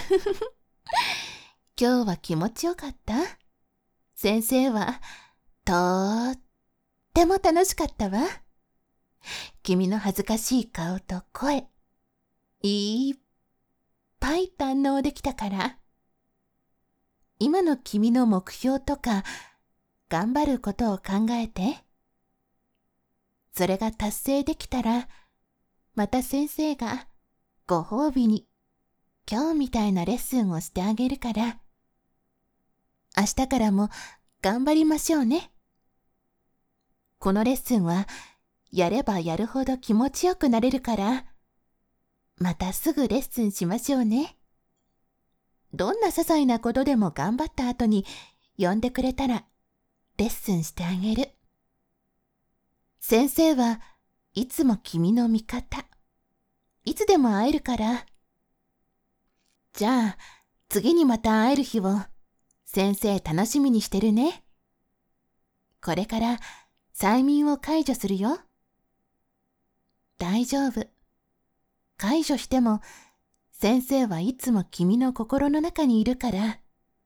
今日は気持ちよかった？先生はとっても楽しかったわ。君の恥ずかしい顔と声、いっぱい堪能できたから。今の君の目標とか頑張ることを考えて。それが達成できたら、また先生がご褒美に今日みたいなレッスンをしてあげるから。明日からも頑張りましょうね。このレッスンはやればやるほど気持ちよくなれるから、またすぐレッスンしましょうね。どんな些細なことでも頑張った後に呼んでくれたらレッスンしてあげる。先生はいつも君の味方。いつでも会えるから。じゃあ次にまた会える日を先生楽しみにしてるね。これから催眠を解除するよ。大丈夫。解除しても先生はいつも君の心の中にいるから。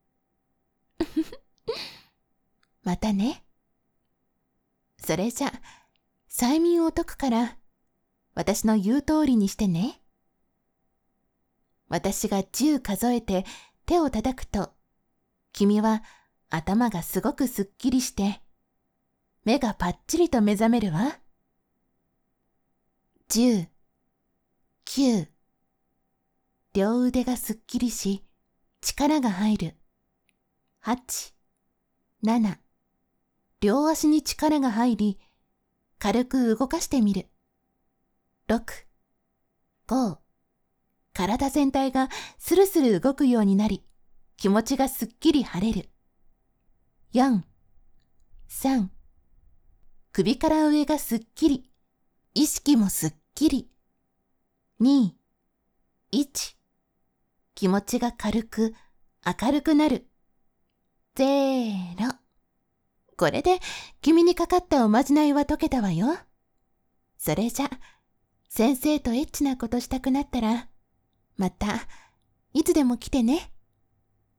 またね。それじゃ、催眠を解くから、私の言う通りにしてね。私が10数えて手を叩くと、君は頭がすごくすっきりして、目がパッチリと目覚めるわ。10、9、両腕がすっきりし、力が入る。8、7、両足に力が入り、軽く動かしてみる。6、5、体全体がスルスル動くようになり、気持ちがすっきり晴れる。4、3、首から上がすっきり、意識もすっきり。2、1、気持ちが軽く、明るくなる。0。これで君にかかったおまじないは解けたわよ。それじゃ、先生とエッチなことしたくなったら、またいつでも来てね。